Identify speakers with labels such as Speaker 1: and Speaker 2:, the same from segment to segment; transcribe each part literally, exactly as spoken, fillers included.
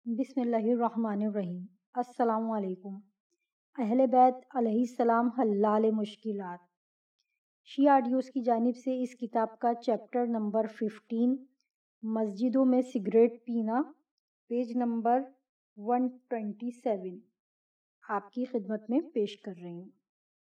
Speaker 1: بسم اللہ الرحمن الرحیم۔ السلام علیکم۔ اہل بیت علیہ السلام حلال مشکلات۔ شیعہ آڈیوز کی جانب سے اس کتاب کا چیپٹر نمبر ففٹین مسجدوں میں سگریٹ پینا، page number one twenty seven آپ کی خدمت میں پیش کر رہی ہوں۔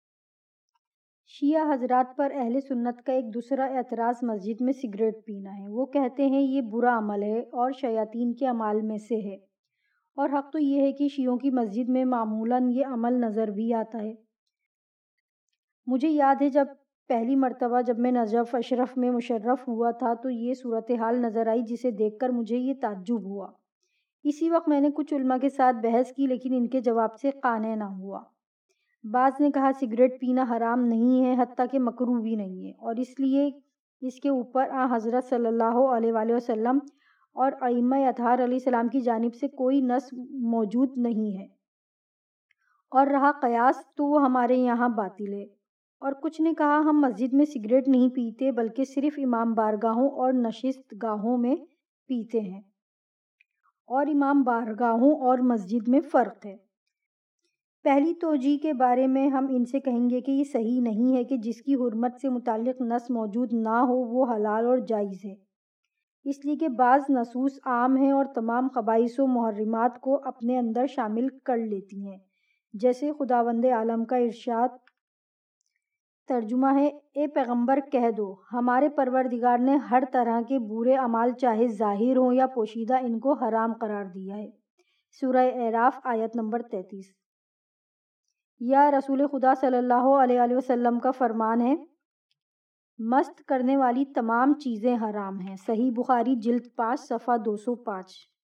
Speaker 1: شیعہ حضرات پر اہل سنت کا ایک دوسرا اعتراض مسجد میں سگریٹ پینا ہے۔ وہ کہتے ہیں یہ برا عمل ہے اور شیاطین کے اعمال میں سے ہے، اور حق تو یہ ہے کہ شیعوں کی مسجد میں معمولاً یہ عمل نظر بھی آتا ہے۔ مجھے یاد ہے جب پہلی مرتبہ جب میں نجف اشرف میں مشرف ہوا تھا تو یہ صورتحال نظر آئی جسے دیکھ کر مجھے یہ تعجب ہوا۔ اسی وقت میں نے کچھ علماء کے ساتھ بحث کی لیکن ان کے جواب سے قانع نہ ہوا۔ بعض نے کہا سگریٹ پینا حرام نہیں ہے، حتیٰ کہ مکروہ بھی نہیں ہے، اور اس لیے اس کے اوپر آن حضرت صلی اللہ علیہ وآلہ وسلم اور ائمہ اطہار علیہ السلام کی جانب سے کوئی نص موجود نہیں ہے، اور رہا قیاس تو وہ ہمارے یہاں باطل ہے۔ اور کچھ نے کہا ہم مسجد میں سگریٹ نہیں پیتے بلکہ صرف امام بارگاہوں اور نشست گاہوں میں پیتے ہیں، اور امام بارگاہوں اور مسجد میں فرق ہے۔ پہلی توجیہ کے بارے میں ہم ان سے کہیں گے کہ یہ صحیح نہیں ہے کہ جس کی حرمت سے متعلق نص موجود نہ ہو وہ حلال اور جائز ہے، اس لیے کہ بعض نصوص عام ہیں اور تمام خبائث و محرمات کو اپنے اندر شامل کر لیتی ہیں، جیسے خداوند عالم کا ارشاد۔ ترجمہ ہے، اے پیغمبر کہہ دو ہمارے پروردگار نے ہر طرح کے برے اعمال چاہے ظاہر ہوں یا پوشیدہ ان کو حرام قرار دیا ہے۔ سورہ اعراف آیت نمبر تینتیس۔ یا رسول خدا صلی اللہ علیہ وآلہ وسلم کا فرمان ہے، مست کرنے والی تمام چیزیں حرام ہیں۔ صحیح بخاری جلد پانچ صفحہ دو سو پانچ۔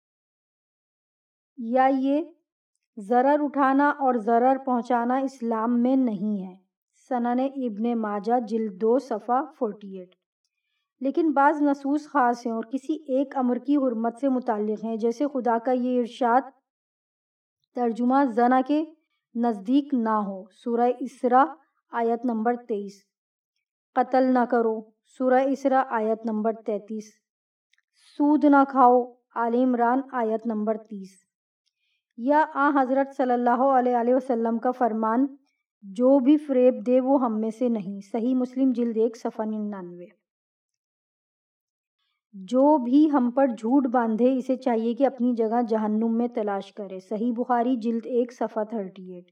Speaker 1: یا یہ ضرر اٹھانا اور ضرر پہنچانا اسلام میں نہیں ہے۔ سنن ابن ماجہ جلد دو صفحہ فورٹی ایٹ۔ لیکن بعض نصوص خاص ہیں اور کسی ایک امر کی حرمت سے متعلق ہیں، جیسے خدا کا یہ ارشاد۔ ترجمہ زنا کے نزدیک نہ ہو، سورہ اسراء آیت نمبر تیئیس۔ قتل نہ کرو، سورہ اسراء آیت نمبر تینتیس۔ سود نہ کھاؤ، آل عمران آیت نمبر تیس۔ یا آن حضرت صلی اللہ علیہ وآلہ وسلم کا فرمان، جو بھی فریب دے وہ ہم میں سے نہیں۔ صحیح مسلم جلد ایک صفحہ ننانوے۔ جو بھی ہم پر جھوٹ باندھے اسے چاہیے کہ اپنی جگہ جہنم میں تلاش کرے۔ صحیح بخاری جلد ایک صفحہ تھرٹی ایٹ۔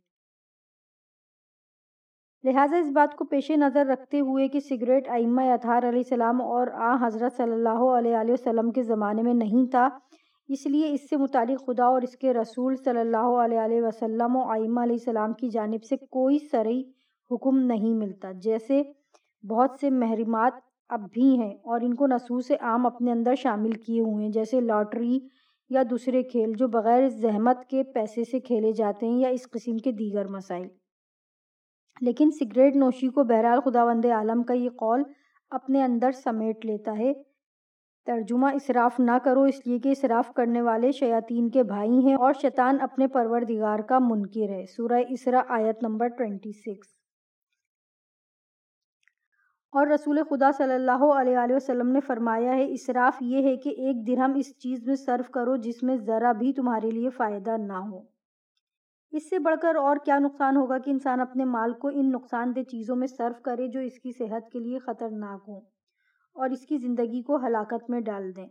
Speaker 1: لہٰذا اس بات کو پیش نظر رکھتے ہوئے کہ سگریٹ ائمہ اطہار علیہ السلام اور آن حضرت صلی اللہ علیہ وآلہ وسلم کے زمانے میں نہیں تھا، اس لیے اس سے متعلق خدا اور اس کے رسول صلی اللہ علیہ وآلہ وسلم و ائمہ علیہ السلام کی جانب سے کوئی صریح حکم نہیں ملتا، جیسے بہت سے محرمات اب بھی ہیں اور ان کو نصوص عام اپنے اندر شامل کیے ہوئے ہیں، جیسے لاٹری یا دوسرے کھیل جو بغیر زحمت کے پیسے سے کھیلے جاتے ہیں، یا اس قسم کے دیگر مسائل۔ لیکن سگریٹ نوشی کو بہرحال خداوند عالم کا یہ قول اپنے اندر سمیٹ لیتا ہے۔ ترجمہ اسراف نہ کرو، اس لیے کہ اسراف کرنے والے شیاطین کے بھائی ہیں اور شیطان اپنے پروردگار کا منکر ہے۔ سورہ اسراء آیت نمبر چھبیس۔ اور رسول خدا صلی اللہ علیہ وآلہ وسلم نے فرمایا ہے، اسراف یہ ہے کہ ایک درہم اس چیز میں صرف کرو جس میں ذرا بھی تمہارے لیے فائدہ نہ ہو۔ اس سے بڑھ کر اور کیا نقصان ہوگا کہ انسان اپنے مال کو ان نقصان دہ چیزوں میں صرف کرے جو اس کی صحت کے لیے خطرناک ہوں اور اس کی زندگی کو ہلاکت میں ڈال دیں۔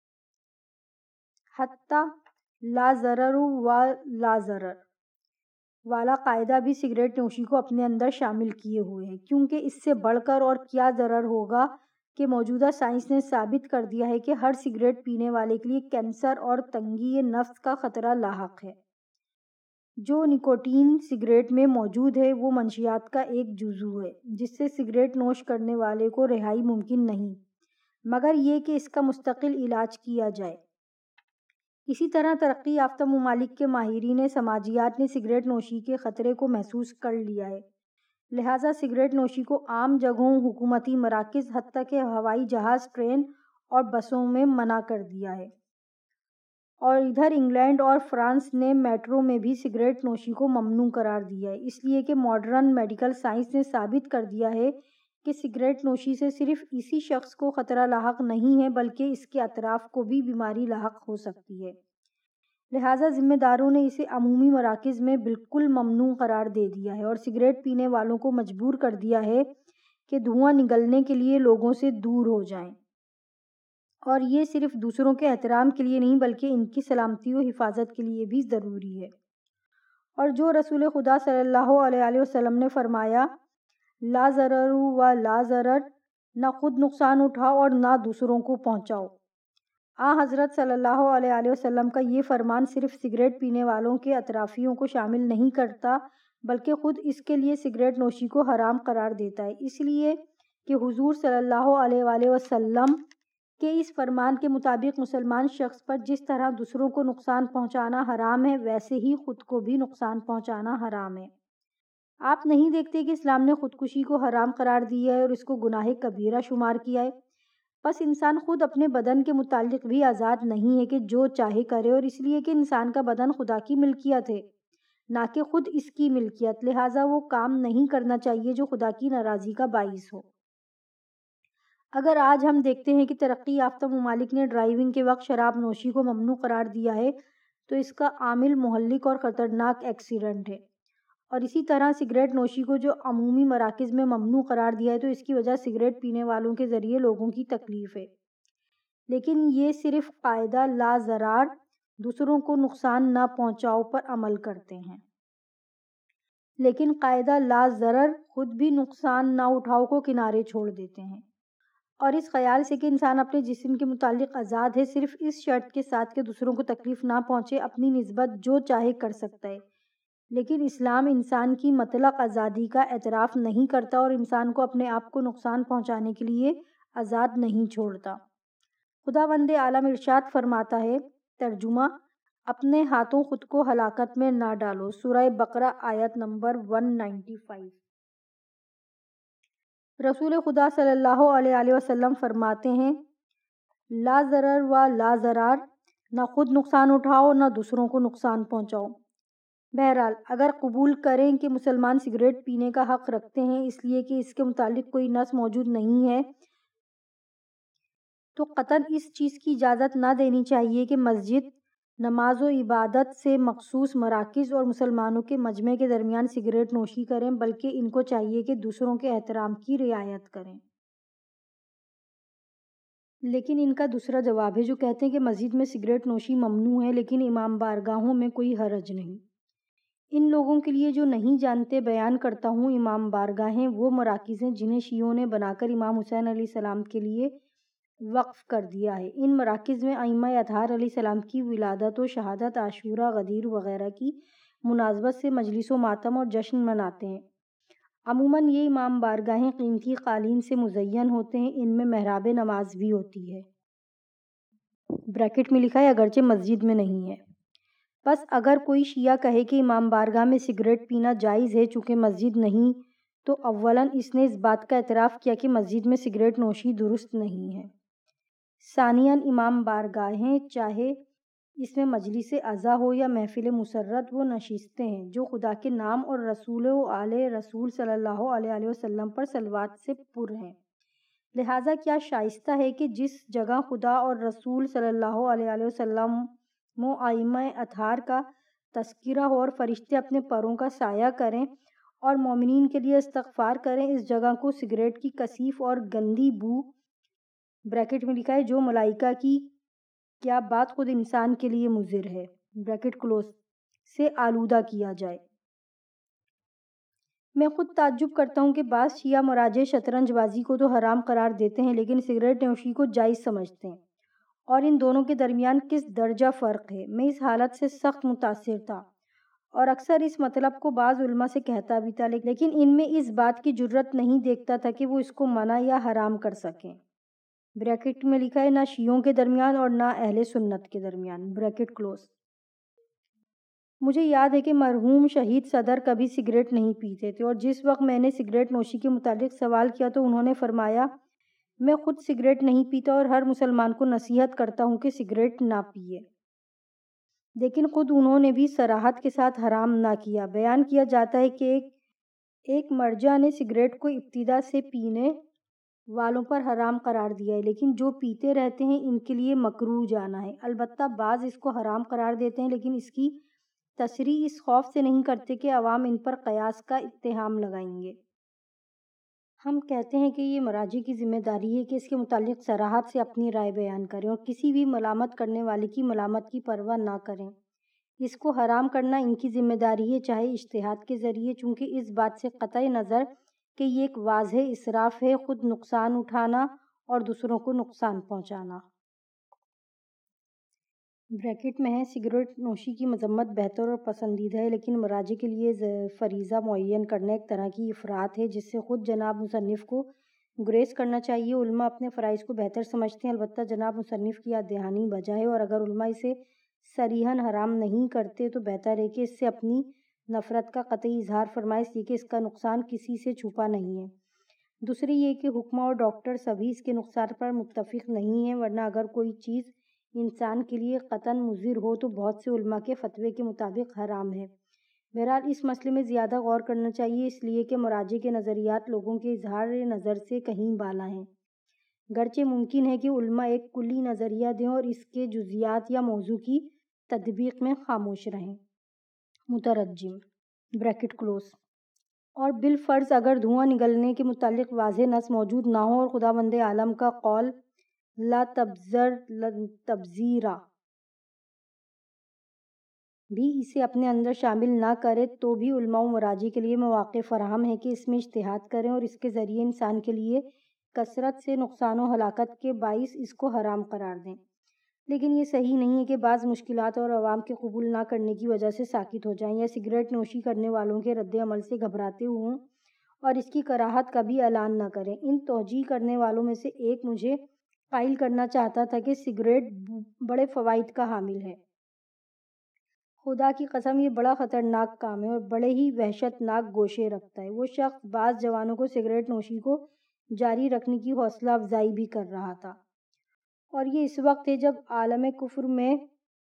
Speaker 1: حتیٰ لا ضرر و لا ضرر والا قاعدہ بھی سگریٹ نوشی کو اپنے اندر شامل کیے ہوئے ہے، کیونکہ اس سے بڑھ کر اور کیا ضرر ہوگا کہ موجودہ سائنس نے ثابت کر دیا ہے کہ ہر سگریٹ پینے والے کے لیے کینسر اور تنگی نفس کا خطرہ لاحق ہے۔ جو نکوٹین سگریٹ میں موجود ہے وہ منشیات کا ایک جزو ہے جس سے سگریٹ نوش کرنے والے کو رہائی ممکن نہیں، مگر یہ کہ اس کا مستقل علاج کیا جائے۔ اسی طرح ترقی یافتہ ممالک کے ماہرین سماجیات نے سگریٹ نوشی کے خطرے کو محسوس کر لیا ہے، لہٰذا سگریٹ نوشی کو عام جگہوں، حکومتی مراکز، حتیٰ کہ ہوائی جہاز، ٹرین اور بسوں میں منع کر دیا ہے۔ اور ادھر انگلینڈ اور فرانس نے میٹرو میں بھی سگریٹ نوشی کو ممنوع قرار دیا ہے، اس لیے کہ ماڈرن میڈیکل سائنس نے ثابت کر دیا ہے کہ سگریٹ نوشی سے صرف اسی شخص کو خطرہ لاحق نہیں ہے بلکہ اس کے اطراف کو بھی بیماری لاحق ہو سکتی ہے۔ لہٰذا ذمہ داروں نے اسے عمومی مراکز میں بالکل ممنوع قرار دے دیا ہے اور سگریٹ پینے والوں کو مجبور کر دیا ہے کہ دھواں نگلنے کے لیے لوگوں سے دور ہو جائیں، اور یہ صرف دوسروں کے احترام کے لیے نہیں بلکہ ان کی سلامتی و حفاظت کے لیے بھی ضروری ہے۔ اور جو رسول خدا صلی اللہ علیہ وسلم نے فرمایا، لا ضرر و لا ضرر، نہ خود نقصان اٹھاؤ اور نہ دوسروں کو پہنچاؤ۔ آ حضرت صلی اللہ علیہ وسلم کا یہ فرمان صرف سگریٹ پینے والوں کے اطرافیوں کو شامل نہیں کرتا بلکہ خود اس کے لیے سگریٹ نوشی کو حرام قرار دیتا ہے، اس لیے کہ حضور صلی اللہ علیہ وآلہ وسلم کے اس فرمان کے مطابق مسلمان شخص پر جس طرح دوسروں کو نقصان پہنچانا حرام ہے ویسے ہی خود کو بھی نقصان پہنچانا حرام ہے۔ آپ نہیں دیکھتے کہ اسلام نے خودکشی کو حرام قرار دیا ہے اور اس کو گناہ کبیرہ شمار کیا ہے؟ بس انسان خود اپنے بدن کے متعلق بھی آزاد نہیں ہے کہ جو چاہے کرے، اور اس لیے کہ انسان کا بدن خدا کی ملکیت ہے نہ کہ خود اس کی ملکیت، لہٰذا وہ کام نہیں کرنا چاہیے جو خدا کی ناراضی کا باعث ہو۔ اگر آج ہم دیکھتے ہیں کہ ترقی یافتہ ممالک نے ڈرائیونگ کے وقت شراب نوشی کو ممنوع قرار دیا ہے تو اس کا عامل مہلک اور خطرناک ایکسیڈنٹ ہے، اور اسی طرح سگریٹ نوشی کو جو عمومی مراکز میں ممنوع قرار دیا ہے تو اس کی وجہ سگریٹ پینے والوں کے ذریعے لوگوں کی تکلیف ہے۔ لیکن یہ صرف قاعدہ لا ضرار، دوسروں کو نقصان نہ پہنچاؤ پر عمل کرتے ہیں، لیکن قاعدہ لا ضرر، خود بھی نقصان نہ اٹھاؤ کو کنارے چھوڑ دیتے ہیں، اور اس خیال سے کہ انسان اپنے جسم کے متعلق آزاد ہے صرف اس شرط کے ساتھ کہ دوسروں کو تکلیف نہ پہنچے اپنی نسبت جو چاہے کر سکتا ہے۔ لیکن اسلام انسان کی مطلق آزادی کا اعتراف نہیں کرتا اور انسان کو اپنے آپ کو نقصان پہنچانے کے لیے آزاد نہیں چھوڑتا۔ خداوند عالم ارشاد فرماتا ہے، ترجمہ: اپنے ہاتھوں خود کو ہلاکت میں نہ ڈالو، سورہ بقرہ آیت نمبر ایک سو پچانوے۔ رسول خدا صلی اللہ علیہ وسلم فرماتے ہیں، لا ضرر و لا ضرار، نہ خود نقصان اٹھاؤ نہ دوسروں کو نقصان پہنچاؤ۔ بہرحال اگر قبول کریں کہ مسلمان سگریٹ پینے کا حق رکھتے ہیں اس لیے کہ اس کے متعلق کوئی نص موجود نہیں ہے تو قطعاً اس چیز کی اجازت نہ دینی چاہیے کہ مسجد، نماز و عبادت سے مخصوص مراکز اور مسلمانوں کے مجمع کے درمیان سگریٹ نوشی کریں، بلکہ ان کو چاہیے کہ دوسروں کے احترام کی رعایت کریں۔ لیکن ان کا دوسرا جواب ہے جو کہتے ہیں کہ مسجد میں سگریٹ نوشی ممنوع ہے لیکن امام بارگاہوں میں کوئی حرج نہیں۔ ان لوگوں کے لیے جو نہیں جانتے بیان کرتا ہوں، امام بارگاہیں وہ مراکز ہیں جنہیں شیعوں نے بنا کر امام حسین علیہ السلام کے لیے وقف کر دیا ہے۔ ان مراکز میں ائمہ اطہار علیہ السلام کی ولادت و شہادت، عاشوراء، غدیر وغیرہ کی مناسبت سے مجلس و ماتم اور جشن مناتے ہیں۔ عموماً یہ امام بارگاہیں قیمتی قالین سے مزین ہوتے ہیں، ان میں محراب نماز بھی ہوتی ہے۔ بریکٹ میں لکھا ہے اگرچہ مسجد میں نہیں ہے۔ بس اگر کوئی شیعہ کہے کہ امام بارگاہ میں سگریٹ پینا جائز ہے چونکہ مسجد نہیں، تو اولاً اس نے اس بات کا اعتراف کیا کہ مسجد میں سگریٹ نوشی درست نہیں ہے۔ ثانیاً امام بارگاہیں چاہے اس میں مجلس عزا ہو یا محفل مسرت، وہ نشستیں ہیں جو خدا کے نام اور رسول و آل رسول صلی اللہ علیہ وسلم پر صلوات سے پر ہیں۔ لہٰذا کیا شائستہ ہے کہ جس جگہ خدا اور رسول صلی اللہ علیہ وسلم و ائمہ اطہار کا تذکرہ ہو اور فرشتے اپنے پروں کا سایہ کریں اور مومنین کے لیے استغفار کریں، اس جگہ کو سگریٹ کی کثیف اور گندی بو، بریکٹ میں لکھا ہے جو ملائکہ کی کیا بات خود انسان کے لیے مضر ہے، بریکٹ کلوز، سے آلودہ کیا جائے۔ میں خود تعجب کرتا ہوں کہ بعض شیعہ مراجع شطرنج بازی کو تو حرام قرار دیتے ہیں لیکن سگریٹ نوشی کو جائز سمجھتے ہیں، اور ان دونوں کے درمیان کس درجہ فرق ہے۔ میں اس حالت سے سخت متاثر تھا اور اکثر اس مطلب کو بعض علماء سے کہتا بھی تھا، لیکن ان میں اس بات کی جرات نہیں دیکھتا تھا کہ وہ اس کو منع یا حرام کر سکیں۔ بریکٹ میں لکھا ہے نہ شیعوں کے درمیان اور نہ اہل سنت کے درمیان، بریکٹ کلوز۔ مجھے یاد ہے کہ مرحوم شہید صدر کبھی سگریٹ نہیں پیتے تھے، اور جس وقت میں نے سگریٹ نوشی کے متعلق سوال کیا تو انہوں نے فرمایا، میں خود سگریٹ نہیں پیتا اور ہر مسلمان کو نصیحت کرتا ہوں کہ سگریٹ نہ پیے، لیکن خود انہوں نے بھی صراحت کے ساتھ حرام نہ کیا۔ بیان کیا جاتا ہے کہ ایک ایک مرجع نے سگریٹ کو ابتدا سے پینے والوں پر حرام قرار دیا ہے، لیکن جو پیتے رہتے ہیں ان کے لیے مکروہ جانا ہے۔ البتہ بعض اس کو حرام قرار دیتے ہیں، لیکن اس کی تصریح اس خوف سے نہیں کرتے کہ عوام ان پر قیاس کا اتہام لگائیں گے۔ ہم کہتے ہیں کہ یہ مراجع کی ذمہ داری ہے کہ اس کے متعلق صراحت سے اپنی رائے بیان کریں اور کسی بھی ملامت کرنے والے کی ملامت کی پرواہ نہ کریں۔ اس کو حرام کرنا ان کی ذمہ داری ہے، چاہے اجتہاد کے ذریعے، چونکہ اس بات سے قطع نظر کہ یہ ایک واضح اسراف ہے، خود نقصان اٹھانا اور دوسروں کو نقصان پہنچانا۔ بریکٹ میں ہے سگریٹ نوشی کی مذمت بہتر اور پسندیدہ ہے، لیکن مراجع کے لیے فریضہ معین کرنا ایک طرح کی افراط ہے جس سے خود جناب مصنف کو گریز کرنا چاہیے۔ علماء اپنے فرائض کو بہتر سمجھتے ہیں، البتہ جناب مصنف کی یاد دہانی بجا ہے، اور اگر علماء اسے صریحاً حرام نہیں کرتے تو بہتر ہے کہ اس سے اپنی نفرت کا قطعی اظہار فرمائے، اس لیے کہ اس کا نقصان کسی سے چھپا نہیں ہے۔ دوسری یہ کہ حکماء اور ڈاکٹر سبھی اس کے نقصان پر متفق نہیں ہیں، ورنہ اگر کوئی چیز انسان کے لیے قطعاً مضر ہو تو بہت سے علماء کے فتوے کے مطابق حرام ہے۔ بہرحال اس مسئلے میں زیادہ غور کرنا چاہیے، اس لیے کہ مراجع کے نظریات لوگوں کے اظہار نظر سے کہیں بالا ہیں، گرچہ ممکن ہے کہ علماء ایک کلی نظریہ دیں اور اس کے جزیات یا موضوع کی تطبیق میں خاموش رہیں۔ مترجم بریکٹ کلوز۔ اور بالفرض اگر دھواں نگلنے کے متعلق واضح نص موجود نہ ہو اور خداوند عالم کا قول لا تبذر تبذیرا بھی اسے اپنے اندر شامل نہ کرے، تو بھی علماء و مراجع کے لیے مواقع فراہم ہے کہ اس میں اجتہاد کریں اور اس کے ذریعے انسان کے لیے کثرت سے نقصان و ہلاکت کے باعث اس کو حرام قرار دیں۔ لیکن یہ صحیح نہیں ہے کہ بعض مشکلات اور عوام کے قبول نہ کرنے کی وجہ سے ساکت ہو جائیں یا سگریٹ نوشی کرنے والوں کے رد عمل سے گھبراتے ہوں اور اس کی کراہت کا بھی اعلان نہ کریں۔ ان توجیہ کرنے والوں میں سے ایک مجھے قائل کرنا چاہتا تھا کہ سگریٹ بڑے فوائد کا حامل ہے۔ خدا کی قسم یہ بڑا خطرناک کام ہے اور بڑے ہی وحشت ناک گوشے رکھتا ہے۔ وہ شخص بعض جوانوں کو سگریٹ نوشی کو جاری رکھنے کی حوصلہ افزائی بھی کر رہا تھا، اور یہ اس وقت ہے جب عالم کفر میں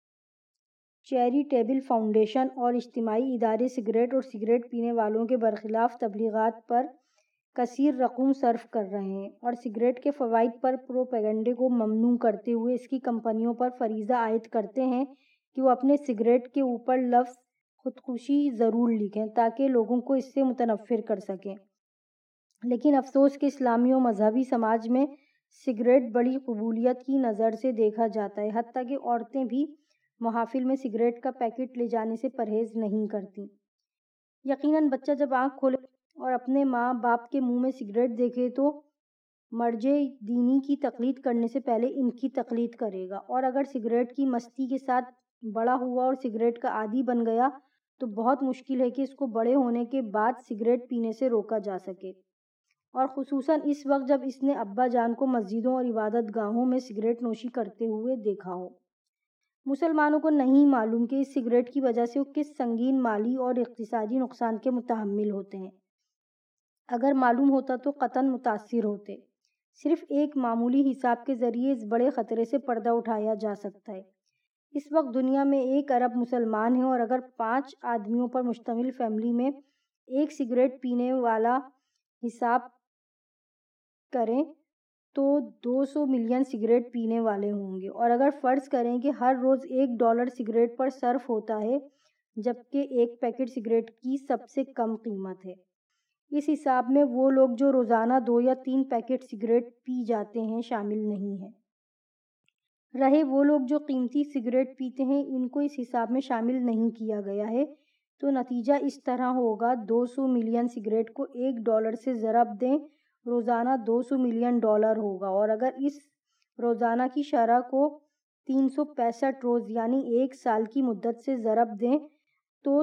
Speaker 1: چیریٹیبل فاؤنڈیشن اور اجتماعی ادارے سگریٹ اور سگریٹ پینے والوں کے برخلاف تبلیغات پر کثیر رقوم صرف کر رہے ہیں اور سگریٹ کے فوائد پر پروپیگنڈے کو ممنوع کرتے ہوئے اس کی کمپنیوں پر فریضہ عائد کرتے ہیں کہ وہ اپنے سگریٹ کے اوپر لفظ خودکشی ضرور لکھیں تاکہ لوگوں کو اس سے متنفر کر سکیں۔ لیکن افسوس کہ اسلامی و مذہبی سماج میں سگریٹ بڑی قبولیت کی نظر سے دیکھا جاتا ہے، حتیٰ کہ عورتیں بھی محافل میں سگریٹ کا پیکٹ لے جانے سے پرہیز نہیں کرتی۔ یقیناً بچہ جب آنکھ کھولے اور اپنے ماں باپ کے منہ میں سگریٹ دیکھے تو مرجع دینی کی تقلید کرنے سے پہلے ان کی تقلید کرے گا، اور اگر سگریٹ کی مستی کے ساتھ بڑا ہوا اور سگریٹ کا عادی بن گیا تو بہت مشکل ہے کہ اس کو بڑے ہونے کے بعد سگریٹ پینے سے روکا جا سکے، اور خصوصاً اس وقت جب اس نے ابا جان کو مسجدوں اور عبادت گاہوں میں سگریٹ نوشی کرتے ہوئے دیکھا ہو۔ مسلمانوں کو نہیں معلوم کہ اس سگریٹ کی وجہ سے وہ کس سنگین مالی اور اقتصادی نقصان کے متحمل ہوتے ہیں۔ اگر معلوم ہوتا تو قطعاً متاثر ہوتے۔ صرف ایک معمولی حساب کے ذریعے اس بڑے خطرے سے پردہ اٹھایا جا سکتا ہے۔ اس وقت دنیا میں ایک ارب مسلمان ہیں، اور اگر پانچ آدمیوں پر مشتمل فیملی میں ایک سگریٹ پینے والا حساب کریں تو دو سو ملین سگریٹ پینے والے ہوں گے، اور اگر فرض کریں کہ ہر روز ایک ڈالر سگریٹ پر صرف ہوتا ہے جبکہ ایک پیکٹ سگریٹ کی سب سے کم قیمت ہے، اس حساب میں وہ لوگ جو روزانہ دو یا تین پیکٹ سگریٹ پی جاتے ہیں شامل نہیں ہیں۔ رہے وہ لوگ جو قیمتی سگریٹ پیتے ہیں، ان کو اس حساب میں شامل نہیں کیا گیا ہے، تو نتیجہ اس طرح ہوگا: دو سو ملین سگریٹ کو ایک ڈالر سے ضرب دیں، روزانہ دو سو ملین ڈالر ہوگا، اور اگر اس روزانہ کی شرح کو تین سو پینسٹھ روز یعنی ایک سال کی مدت سے ضرب دیں تو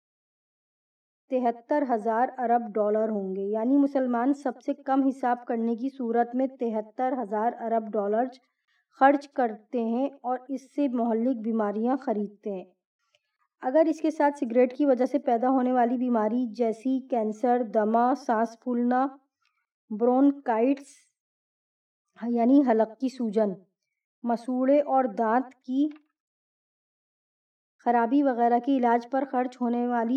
Speaker 1: تہتر ہزار ارب ڈالر ہوں گے، یعنی مسلمان سب سے کم حساب کرنے کی صورت میں تہتر ہزار ارب ڈالر خرچ کرتے ہیں اور اس سے مہلک بیماریاں خریدتے ہیں۔ اگر اس کے ساتھ سگریٹ کی وجہ سے پیدا ہونے والی بیماری جیسی کینسر، دمہ، سانس پھولنا، برونکائٹس یعنی حلق کی سوجن، مسوڑھے اور دانت کی خرابی وغیرہ کے علاج پر خرچ ہونے والی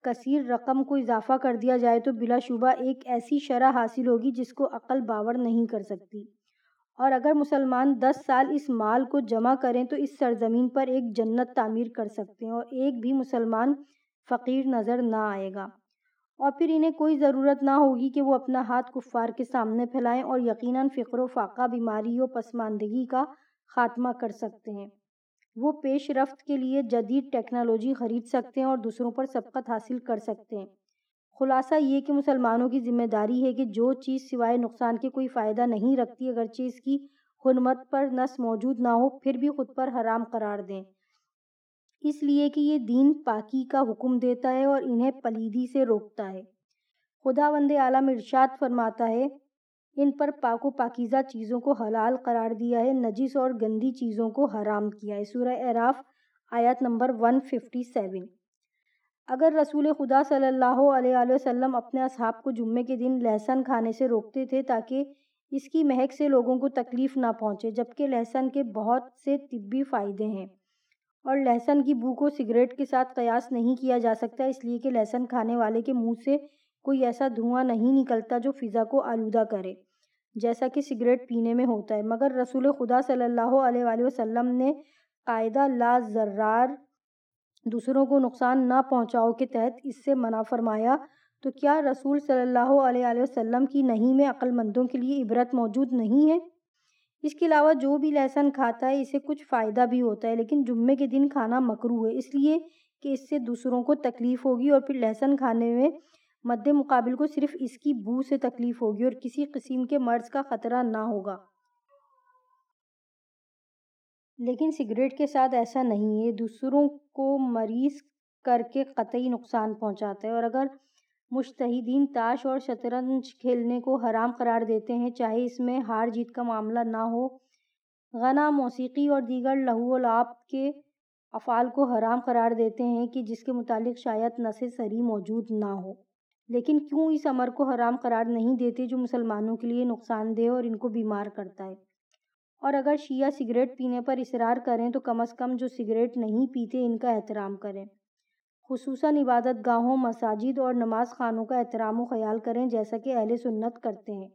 Speaker 1: کثیر رقم کو اضافہ کر دیا جائے تو بلا شبہ ایک ایسی شرح حاصل ہوگی جس کو عقل باور نہیں کر سکتی، اور اگر مسلمان دس سال اس مال کو جمع کریں تو اس سرزمین پر ایک جنت تعمیر کر سکتے ہیں اور ایک بھی مسلمان فقیر نظر نہ آئے گا، اور پھر انہیں کوئی ضرورت نہ ہوگی کہ وہ اپنا ہاتھ کفار کے سامنے پھیلائیں، اور یقیناً فقر و فاقہ، بیماری و پسماندگی کا خاتمہ کر سکتے ہیں۔ وہ پیش رفت کے لیے جدید ٹیکنالوجی خرید سکتے ہیں اور دوسروں پر سبقت حاصل کر سکتے ہیں۔ خلاصہ یہ کہ مسلمانوں کی ذمہ داری ہے کہ جو چیز سوائے نقصان کے کوئی فائدہ نہیں رکھتی، اگرچہ اس کی حرمت پر نص موجود نہ ہو، پھر بھی خود پر حرام قرار دیں، اس لیے کہ یہ دین پاکی کا حکم دیتا ہے اور انہیں پلیدی سے روکتا ہے۔ خداوند عالم ارشاد فرماتا ہے، ان پر پاک و پاکیزہ چیزوں کو حلال قرار دیا ہے، نجس اور گندی چیزوں کو حرام کیا ہے۔ سورہ اعراف آیت نمبر ایک سو سچاون۔ اگر رسول خدا صلی اللہ علیہ وآلہ وسلم اپنے اصحاب کو جمعے کے دن لہسن کھانے سے روکتے تھے تاکہ اس کی مہک سے لوگوں کو تکلیف نہ پہنچے، جبکہ لہسن کے بہت سے طبی فائدے ہیں اور لہسن کی بو کو سگریٹ کے ساتھ قیاس نہیں کیا جا سکتا، اس لیے کہ لہسن کھانے والے کے منہ سے کوئی ایسا دھواں نہیں نکلتا جو فضا کو آلودہ کرے جیسا کہ سگریٹ پینے میں ہوتا ہے، مگر رسول خدا صلی اللہ علیہ وآلہ وسلم نے قاعدہ لا ضرار، دوسروں کو نقصان نہ پہنچاؤ کے تحت اس سے منع فرمایا، تو کیا رسول صلی اللہ علیہ وآلہ وسلم کی نہی میں عقل مندوں کے لیے عبرت موجود نہیں ہے؟ اس کے علاوہ جو بھی لہسن کھاتا ہے اسے کچھ فائدہ بھی ہوتا ہے، لیکن جمعے کے دن کھانا مکروہ ہے، اس لیے کہ اس سے دوسروں کو تکلیف ہوگی، اور پھر لہسن کھانے میں مد مقابل کو صرف اس کی بو سے تکلیف ہوگی اور کسی قسم کے مرض کا خطرہ نہ ہوگا۔ لیکن سگریٹ کے ساتھ ایسا نہیں ہے، دوسروں کو مریض کر کے قطعی نقصان پہنچاتا ہے، اور اگر مجتہدین تاش اور شطرنج کھیلنے کو حرام قرار دیتے ہیں، چاہے اس میں ہار جیت کا معاملہ نہ ہو، غنا، موسیقی اور دیگر لہو و لعب کے افعال کو حرام قرار دیتے ہیں کہ جس کے متعلق شاید نص صریح موجود نہ ہو، لیکن کیوں اس امر کو حرام قرار نہیں دیتے جو مسلمانوں کے لیے نقصان دہ اور ان کو بیمار کرتا ہے؟ اور اگر شیعہ سگریٹ پینے پر اصرار کریں تو کم از کم جو سگریٹ نہیں پیتے ان کا احترام کریں، خصوصاً عبادت گاہوں، مساجد اور نماز خانوں کا احترام و خیال کریں جیسا کہ اہل سنت کرتے ہیں۔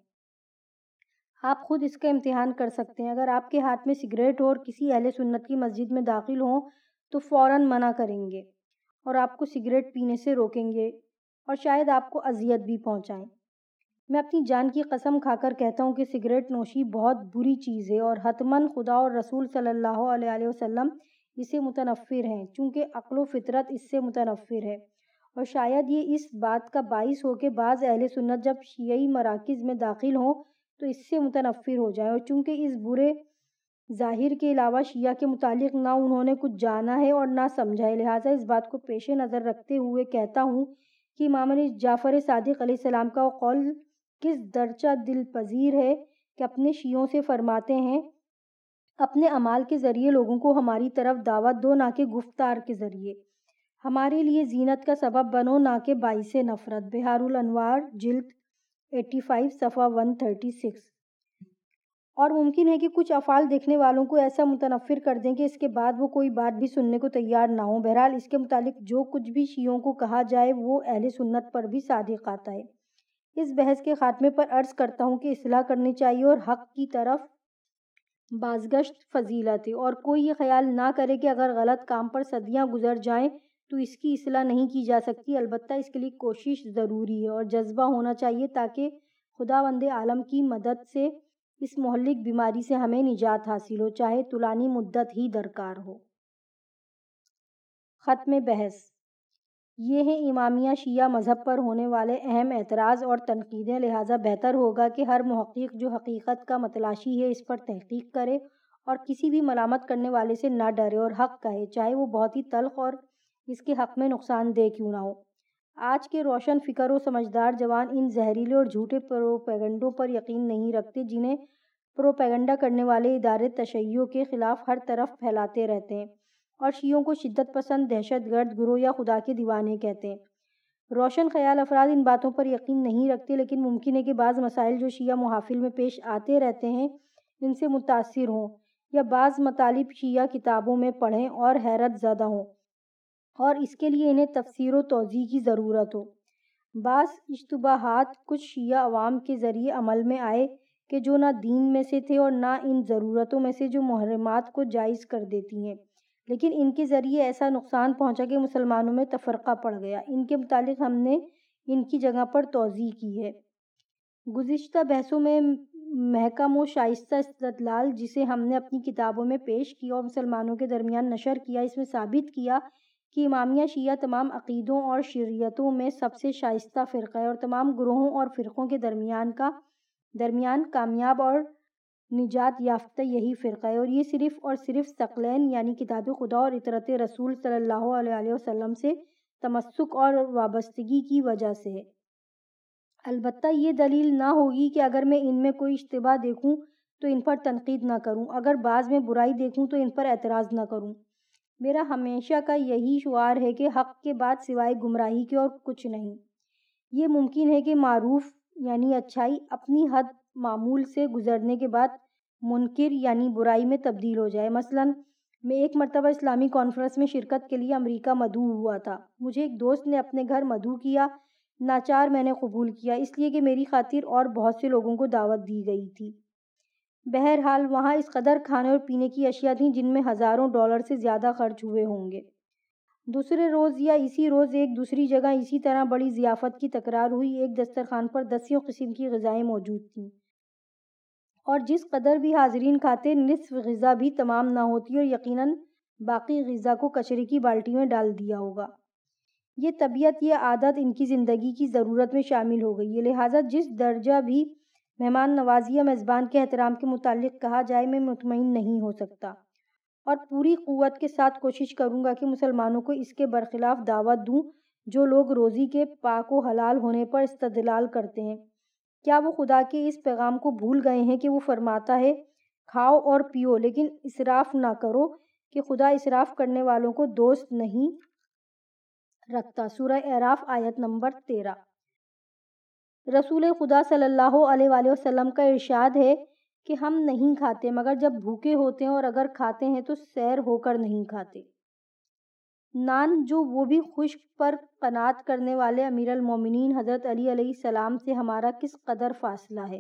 Speaker 1: آپ خود اس کا امتحان کر سکتے ہیں، اگر آپ کے ہاتھ میں سگریٹ ہو اور کسی اہل سنت کی مسجد میں داخل ہوں تو فوراً منع کریں گے اور آپ کو سگریٹ پینے سے روکیں گے اور شاید آپ کو اذیت بھی پہنچائیں۔ میں اپنی جان کی قسم کھا کر کہتا ہوں کہ سگریٹ نوشی بہت بری چیز ہے اور حتماً خدا اور رسول صلی اللہ علیہ وآلہ وسلم اسے متنفر ہیں، چونکہ عقل و فطرت اس سے متنفر ہے، اور شاید یہ اس بات کا باعث ہو کہ بعض اہل سنت جب شیعی مراکز میں داخل ہوں تو اس سے متنفر ہو جائیں، اور چونکہ اس برے ظاہر کے علاوہ شیعہ کے متعلق نہ انہوں نے کچھ جانا ہے اور نہ سمجھا ہے، لہٰذا اس بات کو پیش نظر رکھتے ہوئے کہتا ہوں کہ امام جعفر صادق علیہ السلام کا قول کس درجہ دل پذیر ہے کہ اپنے شیعوں سے فرماتے ہیں، اپنے اعمال کے ذریعے لوگوں کو ہماری طرف دعوت دو، نہ کہ گفتار کے ذریعے، ہمارے لیے زینت کا سبب بنو، نہ کہ باعث نفرت۔ بحار الانوار جلد پچاسی صفحہ ایک سو چھتیس۔ اور ممکن ہے کہ کچھ افعال دیکھنے والوں کو ایسا متنفر کر دیں کہ اس کے بعد وہ کوئی بات بھی سننے کو تیار نہ ہوں۔ بہرحال اس کے متعلق جو کچھ بھی شیعوں کو کہا جائے وہ اہل سنت پر بھی صادق آتا ہے۔ اس بحث کے خاتمے پر عرض کرتا ہوں کہ اصلاح کرنی چاہیے اور حق کی طرف بازگشت فضیلت ہے، اور کوئی یہ خیال نہ کرے کہ اگر غلط کام پر صدیاں گزر جائیں تو اس کی اصلاح نہیں کی جا سکتی، البتہ اس کے لیے کوشش ضروری ہے اور جذبہ ہونا چاہیے تاکہ خداوند عالم کی مدد سے اس مہلک بیماری سے ہمیں نجات حاصل ہو، چاہے طولانی مدت ہی درکار ہو۔ ختم بحث۔ یہ ہیں امامیہ شیعہ مذہب پر ہونے والے اہم اعتراض اور تنقیدیں، لہٰذا بہتر ہوگا کہ ہر محقق جو حقیقت کا متلاشی ہے اس پر تحقیق کرے اور کسی بھی ملامت کرنے والے سے نہ ڈرے اور حق کہے، چاہے وہ بہت ہی تلخ اور اس کے حق میں نقصان دہ کیوں نہ ہو۔ آج کے روشن فکر و سمجھدار جوان ان زہریلے اور جھوٹے پروپیگنڈوں پر یقین نہیں رکھتے جنہیں پروپیگنڈا کرنے والے ادارے تشیع کے خلاف ہر طرف پھیلاتے رہتے ہیں، اور شیعوں کو شدت پسند، دہشت گرد گروہ یا خدا کے دیوانے کہتے ہیں۔ روشن خیال افراد ان باتوں پر یقین نہیں رکھتے، لیکن ممکن ہے کہ بعض مسائل جو شیعہ محافل میں پیش آتے رہتے ہیں ان سے متاثر ہوں، یا بعض مطالب شیعہ کتابوں میں پڑھیں اور حیرت زدہ ہوں۔ اور اس کے لیے انہیں تفسیر و توضیح کی ضرورت ہو۔ بعض اشتباہات کچھ شیعہ عوام کے ذریعے عمل میں آئے کہ جو نہ دین میں سے تھے اور نہ ان ضرورتوں میں سے جو محرمات کو جائز کر دیتی ہیں، لیکن ان کے ذریعے ایسا نقصان پہنچا کہ مسلمانوں میں تفرقہ پڑ گیا۔ ان کے متعلق ہم نے ان کی جگہ پر توضیح کی ہے۔ گزشتہ بحثوں میں محکم و شائستہ استدلال جسے ہم نے اپنی کتابوں میں پیش کیا اور مسلمانوں کے درمیان نشر کیا، اس میں ثابت کیا کہ امامیہ شیعہ تمام عقیدوں اور شریعتوں میں سب سے شائستہ فرقہ ہے اور تمام گروہوں اور فرقوں کے درمیان کا درمیان کامیاب اور نجات یافتہ یہی فرقہ ہے، اور یہ صرف اور صرف ثقلین یعنی کتاب خدا اور اطرت رسول صلی اللہ علیہ وسلم سے تمسک اور وابستگی کی وجہ سے ہے۔ البتہ یہ دلیل نہ ہوگی کہ اگر میں ان میں کوئی اشتباہ دیکھوں تو ان پر تنقید نہ کروں، اگر بعض میں برائی دیکھوں تو ان پر اعتراض نہ کروں۔ میرا ہمیشہ کا یہی شعار ہے کہ حق کے بعد سوائے گمراہی کے اور کچھ نہیں۔ یہ ممکن ہے کہ معروف یعنی اچھائی اپنی حد معمول سے گزرنے کے بعد منکر یعنی برائی میں تبدیل ہو جائے۔ مثلاً میں ایک مرتبہ اسلامی کانفرنس میں شرکت کے لیے امریکہ مدعو ہوا تھا۔ مجھے ایک دوست نے اپنے گھر مدعو کیا، ناچار میں نے قبول کیا، اس لیے کہ میری خاطر اور بہت سے لوگوں کو دعوت دی گئی تھی۔ بہرحال وہاں اس قدر کھانے اور پینے کی اشیاء تھیں جن میں ہزاروں ڈالر سے زیادہ خرچ ہوئے ہوں گے۔ دوسرے روز یا اسی روز ایک دوسری جگہ اسی طرح بڑی ضیافت کی تکرار ہوئی۔ ایک دسترخوان پر دسیوں قسم کی غذائیں موجود تھیں، اور جس قدر بھی حاضرین کھاتے نصف غذا بھی تمام نہ ہوتی اور یقیناً باقی غذا کو کچرے کی بالٹی میں ڈال دیا ہوگا۔ یہ طبیعت، یہ عادت ان کی زندگی کی ضرورت میں شامل ہو گئی ہے، لہٰذا جس درجہ بھی مہمان نوازی یا میزبان کے احترام کے متعلق کہا جائے میں مطمئن نہیں ہو سکتا، اور پوری قوت کے ساتھ کوشش کروں گا کہ مسلمانوں کو اس کے برخلاف دعوت دوں جو لوگ روزی کے پاک و حلال ہونے پر استدلال کرتے ہیں۔ کیا وہ خدا کے اس پیغام کو بھول گئے ہیں کہ وہ فرماتا ہے کھاؤ اور پیو لیکن اسراف نہ کرو، کہ خدا اسراف کرنے والوں کو دوست نہیں رکھتا۔ سورہ اعراف آیت نمبر تیرہ۔ رسول خدا صلی اللہ علیہ وآلہ وسلم کا ارشاد ہے کہ ہم نہیں کھاتے مگر جب بھوکے ہوتے ہیں، اور اگر کھاتے ہیں تو سیر ہو کر نہیں کھاتے۔ نان جو وہ بھی خشک پر قناعت کرنے والے امیر المومنین حضرت علی علیہ السلام سے ہمارا کس قدر فاصلہ ہے۔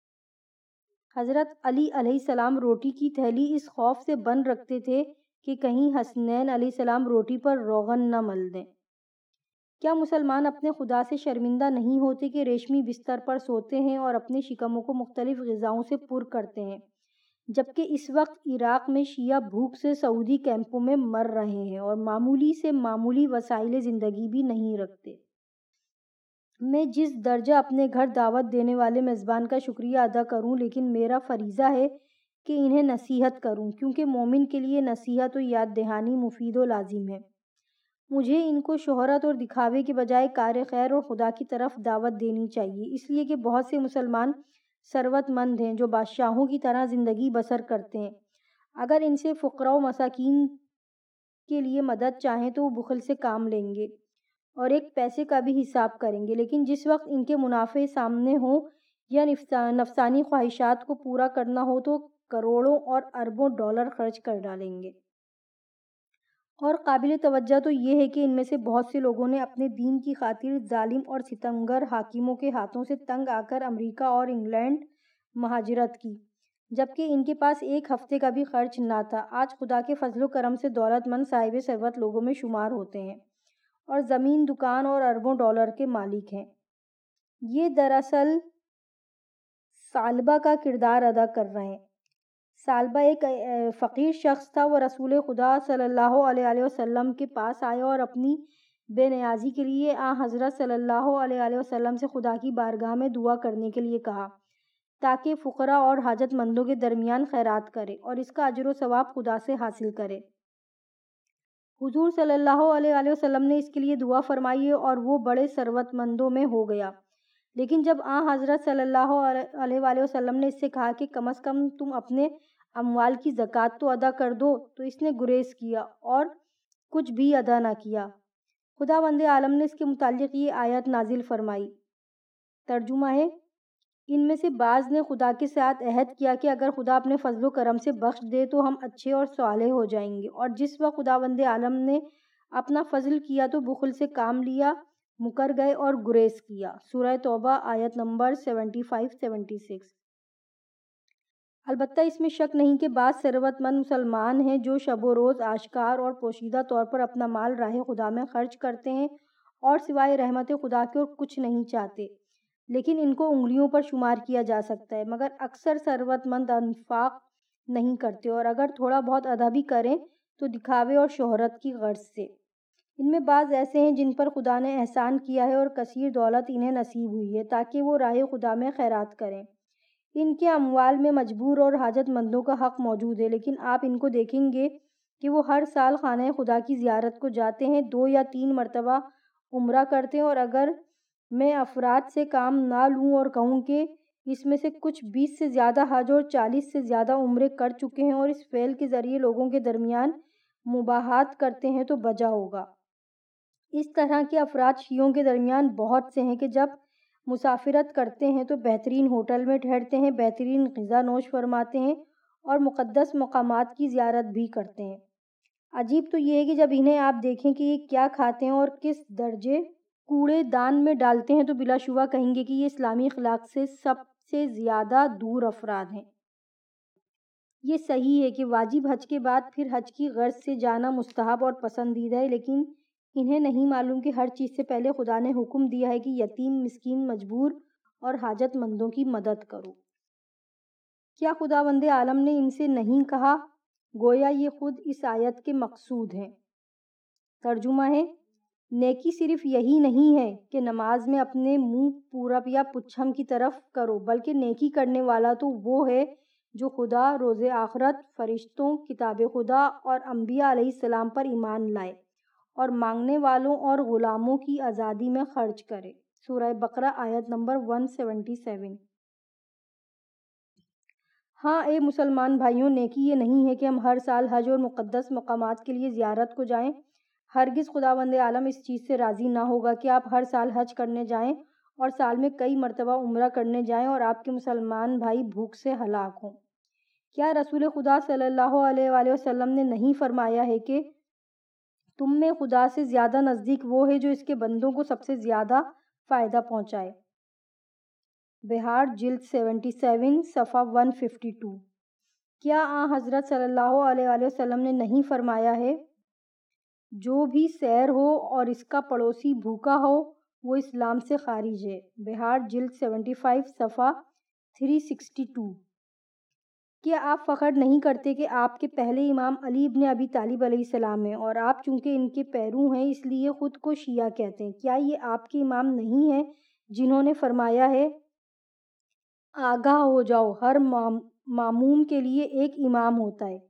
Speaker 1: حضرت علی علیہ السلام روٹی کی تھیلی اس خوف سے بند رکھتے تھے کہ کہیں حسنین علیہ السلام روٹی پر روغن نہ مل دیں۔ کیا مسلمان اپنے خدا سے شرمندہ نہیں ہوتے کہ ریشمی بستر پر سوتے ہیں اور اپنے شکموں کو مختلف غذاؤں سے پر کرتے ہیں، جبکہ اس وقت عراق میں شیعہ بھوک سے سعودی کیمپوں میں مر رہے ہیں اور معمولی سے معمولی وسائل زندگی بھی نہیں رکھتے۔ میں جس درجہ اپنے گھر دعوت دینے والے میزبان کا شکریہ ادا کروں، لیکن میرا فریضہ ہے کہ انہیں نصیحت کروں، کیونکہ مومن کے لیے نصیحت و یاد دہانی مفید و لازم ہے۔ مجھے ان کو شہرت اور دکھاوے کے بجائے کار خیر اور خدا کی طرف دعوت دینی چاہیے، اس لیے کہ بہت سے مسلمان ثروت مند ہیں جو بادشاہوں کی طرح زندگی بسر کرتے ہیں۔ اگر ان سے فقراء و مساکین کے لیے مدد چاہیں تو وہ بخل سے کام لیں گے اور ایک پیسے کا بھی حساب کریں گے، لیکن جس وقت ان کے منافع سامنے ہوں یا نفسانی خواہشات کو پورا کرنا ہو تو کروڑوں اور اربوں ڈالر خرچ کر ڈالیں گے۔ اور قابل توجہ تو یہ ہے کہ ان میں سے بہت سے لوگوں نے اپنے دین کی خاطر ظالم اور ستمگر حاکموں کے ہاتھوں سے تنگ آ کر امریکہ اور انگلینڈ مہاجرت کی، جبکہ ان کے پاس ایک ہفتے کا بھی خرچ نہ تھا۔ آج خدا کے فضل و کرم سے دولت مند صاحب ثروت لوگوں میں شمار ہوتے ہیں اور زمین، دکان اور اربوں ڈالر کے مالک ہیں۔ یہ دراصل ثعلبہ کا کردار ادا کر رہے ہیں۔ ثعلبہ ایک فقیر شخص تھا، وہ رسول خدا صلی اللہ علیہ وسلم کے پاس آیا اور اپنی بے نیازی کے لیے آن حضرت صلی اللہ علیہ وسلم سے خدا کی بارگاہ میں دعا کرنے کے لیے کہا تاکہ فقراء اور حاجت مندوں کے درمیان خیرات کرے اور اس کا اجر و ثواب خدا سے حاصل کرے۔ حضور صلی اللہ علیہ وسلم نے اس کے لیے دعا فرمائی اور وہ بڑے ثروت مندوں میں ہو گیا، لیکن جب آن حضرت صلی اللہ علیہ وسلم نے اس سے کہا کہ کم از کم تم اپنے اموال کی زکوٰۃ تو ادا کر دو تو اس نے گریز کیا اور کچھ بھی ادا نہ کیا۔ خداوند عالم نے اس کے متعلق یہ آیت نازل فرمائی۔ ترجمہ ہے، ان میں سے بعض نے خدا کے ساتھ عہد کیا کہ اگر خدا اپنے فضل و کرم سے بخش دے تو ہم اچھے اور صالح ہو جائیں گے، اور جس وقت خداوند عالم نے اپنا فضل کیا تو بخل سے کام لیا، مکر گئے اور گریز کیا۔ سورہ توبہ آیت نمبر سیونٹی فائیو سیونٹی سکس۔ البتہ اس میں شک نہیں کہ بعض ثروت مند مسلمان ہیں جو شب و روز آشکار اور پوشیدہ طور پر اپنا مال راہ خدا میں خرچ کرتے ہیں اور سوائے رحمت خدا کے اور کچھ نہیں چاہتے، لیکن ان کو انگلیوں پر شمار کیا جا سکتا ہے، مگر اکثر ثروت مند انفاق نہیں کرتے، اور اگر تھوڑا بہت ادا بھی کریں تو دکھاوے اور شہرت کی غرض سے۔ ان میں بعض ایسے ہیں جن پر خدا نے احسان کیا ہے اور کثیر دولت انہیں نصیب ہوئی ہے تاکہ وہ راہ خدا میں خیرات کریں۔ ان کے اموال میں مجبور اور حاجت مندوں کا حق موجود ہے، لیکن آپ ان کو دیکھیں گے کہ وہ ہر سال خانہ خدا کی زیارت کو جاتے ہیں، دو یا تین مرتبہ عمرہ کرتے ہیں، اور اگر میں افراد سے کام نہ لوں اور کہوں کہ اس میں سے کچھ بیس سے زیادہ حج اور چالیس سے زیادہ عمرے کر چکے ہیں اور اس فعل کے ذریعے لوگوں کے درمیان مباحثات کرتے ہیں تو بجا ہوگا۔ اس طرح کے افراد شیعوں کے درمیان بہت سے ہیں کہ جب مسافرت کرتے ہیں تو بہترین ہوٹل میں ٹھہرتے ہیں، بہترین غذا نوش فرماتے ہیں اور مقدس مقامات کی زیارت بھی کرتے ہیں۔ عجیب تو یہ ہے کہ جب انہیں آپ دیکھیں کہ یہ کیا کھاتے ہیں اور کس درجے کوڑے دان میں ڈالتے ہیں تو بلا شبہ کہیں گے کہ یہ اسلامی اخلاق سے سب سے زیادہ دور افراد ہیں۔ یہ صحیح ہے کہ واجب حج کے بعد پھر حج کی غرض سے جانا مستحب اور پسندیدہ ہے، لیکن انہیں نہیں معلوم کہ ہر چیز سے پہلے خدا نے حکم دیا ہے کہ یتیم، مسکین، مجبور اور حاجت مندوں کی مدد کرو۔ کیا خداوند عالم نے ان سے نہیں کہا؟ گویا یہ خود اس آیت کے مقصود ہیں۔ ترجمہ ہے: نیکی صرف یہی نہیں ہے کہ نماز میں اپنے منہ پورب یا پچھم کی طرف کرو، بلکہ نیکی کرنے والا تو وہ ہے جو خدا، روز آخرت، فرشتوں، کتاب خدا اور انبیاء علیہ السلام پر ایمان لائے اور مانگنے والوں اور غلاموں کی آزادی میں خرچ کرے۔ سورہ بقرہ آیت نمبر ایک سو ستہتر۔ ہاں اے مسلمان بھائیوں، نیکی یہ نہیں ہے کہ ہم ہر سال حج اور مقدس مقامات کے لیے زیارت کو جائیں۔ ہرگز خداوند عالم اس چیز سے راضی نہ ہوگا کہ آپ ہر سال حج کرنے جائیں اور سال میں کئی مرتبہ عمرہ کرنے جائیں اور آپ کے مسلمان بھائی بھوک سے ہلاک ہوں۔ کیا رسول خدا صلی اللہ علیہ وآلہ وسلم نے نہیں فرمایا ہے کہ تم میں خدا سے زیادہ نزدیک وہ ہے جو اس کے بندوں کو سب سے زیادہ فائدہ پہنچائے؟ بہار جلد سیون صفحہ ایک سو باون۔ کیا آن حضرت صلی اللہ علیہ وآلہ وسلم نے نہیں فرمایا ہے جو بھی سیر ہو اور اس کا پڑوسی بھوکا ہو وہ اسلام سے خارج ہے؟ بہار جلد پچہتر صفحہ تین سو باسٹھ۔ کیا آپ فخر نہیں کرتے کہ آپ کے پہلے امام علی ابن ابی طالب علیہ السلام ہیں اور آپ چونکہ ان کے پیرو ہیں اس لیے خود کو شیعہ کہتے ہیں؟ کیا یہ آپ کے امام نہیں ہیں جنہوں نے فرمایا ہے آگاہ ہو جاؤ، ہر ماموم کے لیے ایک امام ہوتا ہے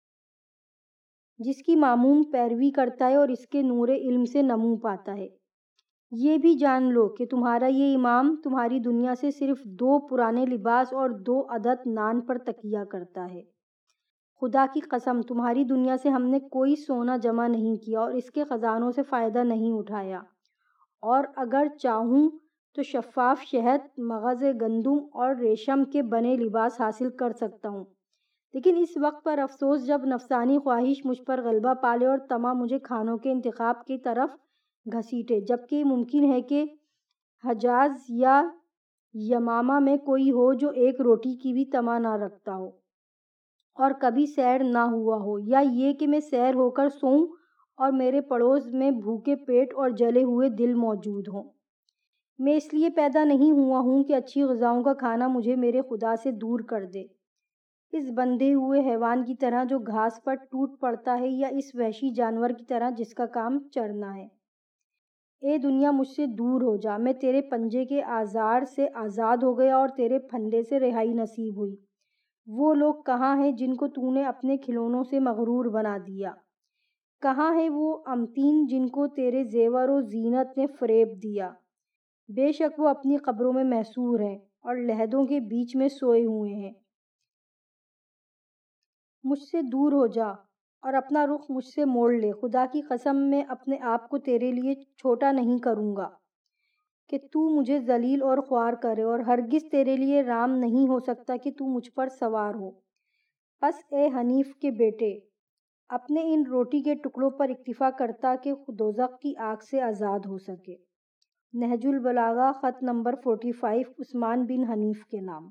Speaker 1: جس کی ماموم پیروی کرتا ہے اور اس کے نور علم سے نمو پاتا ہے۔ یہ بھی جان لو کہ تمہارا یہ امام تمہاری دنیا سے صرف دو پرانے لباس اور دو عدد نان پر تکیہ کرتا ہے۔ خدا کی قسم تمہاری دنیا سے ہم نے کوئی سونا جمع نہیں کیا اور اس کے خزانوں سے فائدہ نہیں اٹھایا، اور اگر چاہوں تو شفاف شہد، مغز گندم اور ریشم کے بنے لباس حاصل کر سکتا ہوں، لیکن اس وقت پر افسوس جب نفسانی خواہش مجھ پر غلبہ پالے اور طمع مجھے کھانوں کے انتخاب کی طرف گھسیٹے، جبکہ یہ ممکن ہے کہ حجاز یا یمامہ میں کوئی ہو جو ایک روٹی کی بھی طمع نہ رکھتا ہو اور کبھی سیر نہ ہوا ہو، یا یہ کہ میں سیر ہو کر سوؤں اور میرے پڑوس میں بھوکے پیٹ اور جلے ہوئے دل موجود ہوں۔ میں اس لیے پیدا نہیں ہوا ہوں کہ اچھی غذاؤں کا کھانا مجھے میرے خدا سے دور کر دے، اس بندھے ہوئے حیوان کی طرح جو گھاس پر ٹوٹ پڑتا ہے یا اس وحشی جانور کی طرح جس کا کام چرنا ہے۔ اے دنیا مجھ سے دور ہو جا، میں تیرے پنجے کے آزار سے آزاد ہو گیا اور تیرے پھندے سے رہائی نصیب ہوئی۔ وہ لوگ کہاں ہیں جن کو تو نے اپنے کھلونوں سے مغرور بنا دیا؟ کہاں ہیں وہ امتین جن کو تیرے زیور و زینت نے فریب دیا؟ بے شک وہ اپنی قبروں میں محصور ہیں اور لحدوں کے بیچ میں سوئے ہوئے ہیں۔ مجھ سے دور ہو جا اور اپنا رخ مجھ سے موڑ لے، خدا کی قسم میں اپنے آپ کو تیرے لیے چھوٹا نہیں کروں گا کہ تو مجھے ذلیل اور خوار کرے، اور ہرگز تیرے لیے رام نہیں ہو سکتا کہ تو مجھ پر سوار ہو۔ پس اے حنیف کے بیٹے، اپنے ان روٹی کے ٹکڑوں پر اکتفا کرتا کہ دوزخ کی آگ سے آزاد ہو سکے۔ نہج البلاغہ خط نمبر پینتالیس، عثمان بن حنیف کے نام۔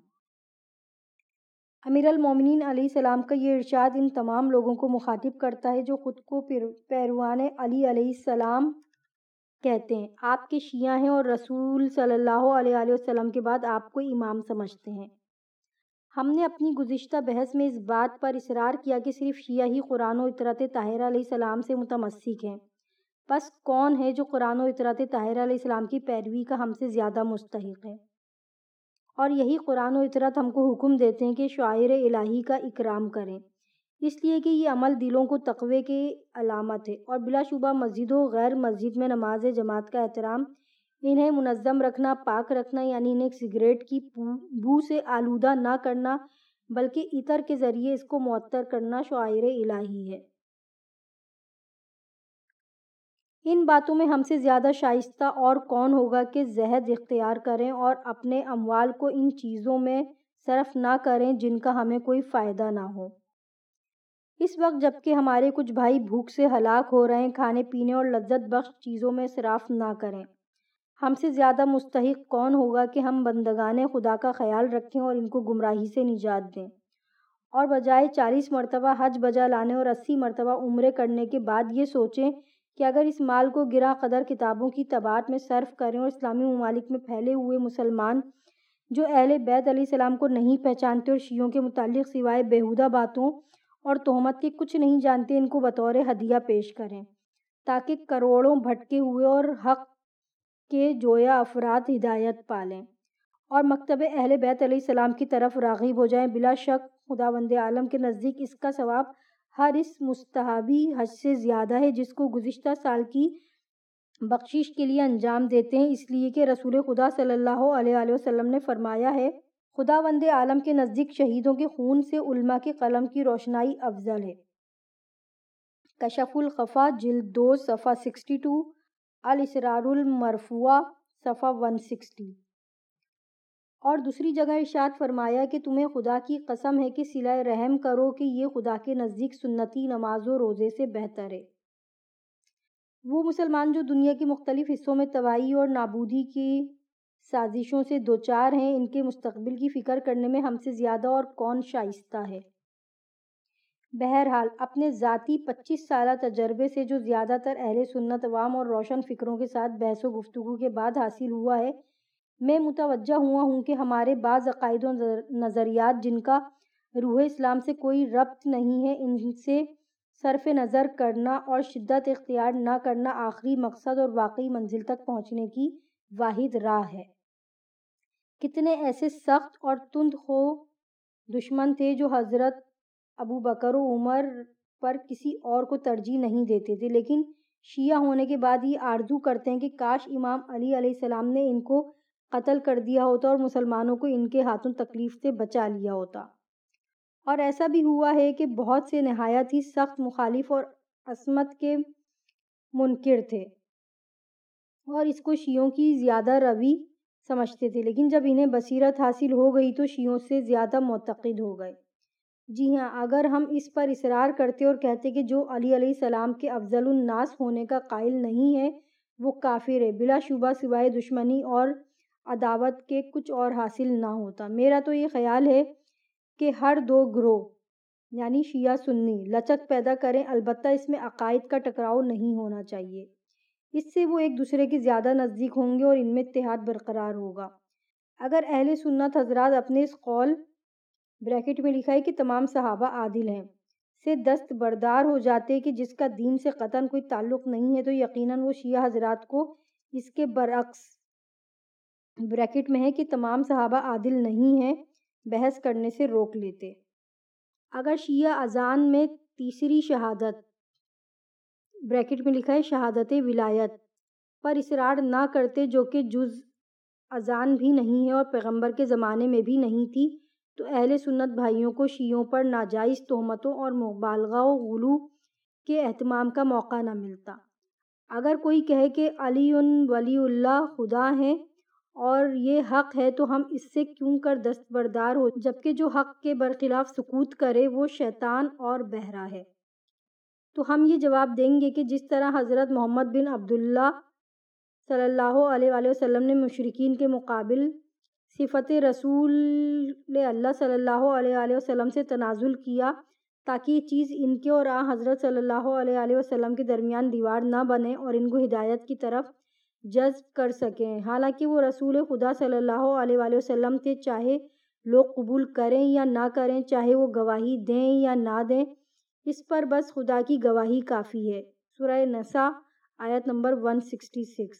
Speaker 1: امیر المومنین علیہ السلام کا یہ ارشاد ان تمام لوگوں کو مخاطب کرتا ہے جو خود کو پیروان علی علیہ السلام کہتے ہیں، آپ کے شیعہ ہیں اور رسول صلی اللہ علیہ وآلہ وسلم کے بعد آپ کو امام سمجھتے ہیں۔ ہم نے اپنی گزشتہ بحث میں اس بات پر اصرار کیا کہ صرف شیعہ ہی قرآن و اطہارۃ طاہرہ علیہ السلام سے متمسک ہیں، پس کون ہے جو قرآن و اطہارۃ طاہرہ علیہ السلام کی پیروی کا ہم سے زیادہ مستحق ہے؟ اور یہی قرآن و اطہارت ہم کو حکم دیتے ہیں کہ شعائر الہی کا اکرام کریں، اس لیے کہ یہ عمل دلوں کو تقوی کی علامت ہے، اور بلا شبہ مسجد و غیر مسجد میں نماز جماعت کا احترام، انہیں منظم رکھنا، پاک رکھنا، یعنی انہیں سگریٹ کی بو سے آلودہ نہ کرنا بلکہ عطر کے ذریعے اس کو معطر کرنا شعائر الہی ہے۔ ان باتوں میں ہم سے زیادہ شائستہ اور کون ہوگا کہ زہد اختیار کریں اور اپنے اموال کو ان چیزوں میں صرف نہ کریں جن کا ہمیں کوئی فائدہ نہ ہو۔ اس وقت جبکہ ہمارے کچھ بھائی بھوک سے ہلاک ہو رہے ہیں، کھانے پینے اور لذت بخش چیزوں میں اسراف نہ کریں۔ ہم سے زیادہ مستحق کون ہوگا کہ ہم بندگان خدا کا خیال رکھیں اور ان کو گمراہی سے نجات دیں، اور بجائے چالیس مرتبہ حج بجا لانے اور اسی مرتبہ عمرے کرنے کے بعد یہ سوچیں کہ اگر اس مال کو گراں قدر کتابوں کی طباعت میں صرف کریں اور اسلامی ممالک میں پھیلے ہوئے مسلمان جو اہل بیت علیہ السلام کو نہیں پہچانتے اور شیعوں کے متعلق سوائے بیہودہ باتوں اور تہمت کے کچھ نہیں جانتے، ان کو بطور ہدیہ پیش کریں تاکہ کروڑوں بھٹکے ہوئے اور حق کے جویا افراد ہدایت پالیں اور مکتب اہل بیت علیہ السلام کی طرف راغب ہو جائیں، بلا شک خداوند عالم کے نزدیک اس کا ثواب ہر اس مستحبی حج سے زیادہ ہے جس کو گزشتہ سال کی بخشش کے لیے انجام دیتے ہیں، اس لیے کہ رسول خدا صلی اللہ علیہ وآلہ وسلم نے فرمایا ہے، خداوند عالم کے نزدیک شہیدوں کے خون سے علماء کے قلم کی روشنائی افضل ہے۔ کشف الخفا جلد دو صفحہ باسٹھ، الاسرار المرفوعہ صفحہ ایک سو ساٹھ۔ اور دوسری جگہ ارشاد فرمایا کہ تمہیں خدا کی قسم ہے کہ صلہ رحم کرو کہ یہ خدا کے نزدیک سنتی نماز و روزے سے بہتر ہے۔ وہ مسلمان جو دنیا کے مختلف حصوں میں تباہی اور نابودی کی سازشوں سے دوچار ہیں، ان کے مستقبل کی فکر کرنے میں ہم سے زیادہ اور کون شائستہ ہے؟ بہرحال اپنے ذاتی پچیس سالہ تجربے سے جو زیادہ تر اہل سنت عوام اور روشن فکروں کے ساتھ بحث و گفتگو کے بعد حاصل ہوا ہے، میں متوجہ ہوا ہوں کہ ہمارے بعض عقائد و نظریات جن کا روح اسلام سے کوئی ربط نہیں ہے، ان سے صرف نظر کرنا اور شدت اختیار نہ کرنا آخری مقصد اور واقعی منزل تک پہنچنے کی واحد راہ ہے۔ کتنے ایسے سخت اور تند خو دشمن تھے جو حضرت ابو بکر و عمر پر کسی اور کو ترجیح نہیں دیتے تھے، لیکن شیعہ ہونے کے بعد یہ آرزو کرتے ہیں کہ کاش امام علی علیہ السلام نے ان کو قتل کر دیا ہوتا اور مسلمانوں کو ان کے ہاتھوں تکلیف سے بچا لیا ہوتا۔ اور ایسا بھی ہوا ہے کہ بہت سے نہایت ہی سخت مخالف اور عصمت کے منکر تھے اور اس کو شیعوں کی زیادہ روی سمجھتے تھے، لیکن جب انہیں بصیرت حاصل ہو گئی تو شیعوں سے زیادہ معتقد ہو گئے۔ جی ہاں، اگر ہم اس پر اصرار کرتے اور کہتے کہ جو علی علیہ السلام کے افضل الناس ہونے کا قائل نہیں ہے وہ کافر ہے، بلا شبہ سوائے دشمنی اور عداوت کے کچھ اور حاصل نہ ہوتا۔ میرا تو یہ خیال ہے کہ ہر دو گروہ یعنی شیعہ سنی لچک پیدا کریں، البتہ اس میں عقائد کا ٹکراؤ نہیں ہونا چاہیے، اس سے وہ ایک دوسرے کے زیادہ نزدیک ہوں گے اور ان میں اتحاد برقرار ہوگا۔ اگر اہل سنت حضرات اپنے اس قول بریکٹ میں لکھا ہے کہ تمام صحابہ عادل ہیں سے دستبردار ہو جاتے کہ جس کا دین سے قطعاً کوئی تعلق نہیں ہے، تو یقیناً وہ شیعہ حضرات کو اس کے برعکس بریکٹ میں ہے کہ تمام صحابہ عادل نہیں ہیں بحث کرنے سے روک لیتے۔ اگر شیعہ اذان میں تیسری شہادت بریکٹ میں لکھا ہے شہادت ولایت پر اصرار نہ کرتے جو کہ جز اذان بھی نہیں ہے اور پیغمبر کے زمانے میں بھی نہیں تھی، تو اہل سنت بھائیوں کو شیعوں پر ناجائز تہمتوں اور مبالغہ و غلو کے اہتمام کا موقع نہ ملتا۔ اگر کوئی کہے کہ علی ولی اللہ خدا ہیں اور یہ حق ہے تو ہم اس سے کیوں کر دستبردار ہو، جبکہ جو حق کے برخلاف سکوت کرے وہ شیطان اور بہرا ہے۔ تو ہم یہ جواب دیں گے کہ جس طرح حضرت محمد بن عبداللہ صلی اللہ علیہ وآلہ وسلم نے مشرکین کے مقابل صفت رسول اللہ صلی اللہ علیہ وآلہ وسلم سے تنازل کیا تاکہ یہ چیز ان کے اور آ حضرت صلی اللہ علیہ وآلہ وسلم کے درمیان دیوار نہ بنے اور ان کو ہدایت کی طرف جذب کر سکیں، حالانکہ وہ رسول خدا صلی اللہ علیہ وآلہ وسلم تھے، چاہے لوگ قبول کریں یا نہ کریں، چاہے وہ گواہی دیں یا نہ دیں، اس پر بس خدا کی گواہی کافی ہے۔ سورہ نساء آیت نمبر ایک سو چھیاسٹھ۔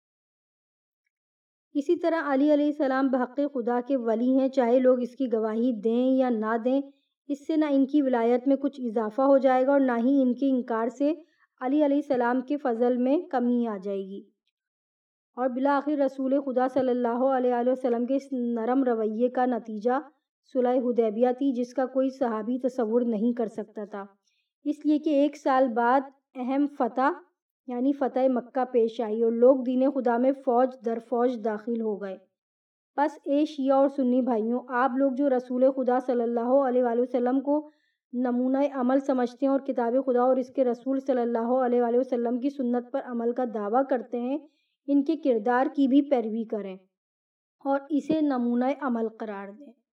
Speaker 1: اسی طرح علی علیہ السلام بحق خدا کے ولی ہیں، چاہے لوگ اس کی گواہی دیں یا نہ دیں، اس سے نہ ان کی ولایت میں کچھ اضافہ ہو جائے گا اور نہ ہی ان کے انکار سے علی علیہ السلام کے فضل میں کمی آ جائے گی۔ اور بالآخر رسول خدا صلی اللہ علیہ وآلہ وسلم کے اس نرم رویے کا نتیجہ صلح حدیبیہ تھی، جس کا کوئی صحابی تصور نہیں کر سکتا تھا، اس لیے کہ ایک سال بعد اہم فتح یعنی فتح مکہ پیش آئی اور لوگ دین خدا میں فوج در فوج داخل ہو گئے۔ بس اے شیعہ اور سنی بھائیوں، آپ لوگ جو رسول خدا صلی اللہ علیہ وآلہ وسلم کو نمونہ عمل سمجھتے ہیں اور کتاب خدا اور اس کے رسول صلی اللہ علیہ وآلہ وسلم کی سنت پر عمل کا دعویٰ کرتے ہیں، ان کے کردار کی بھی پیروی کریں اور اسے نمونہ عمل قرار دیں۔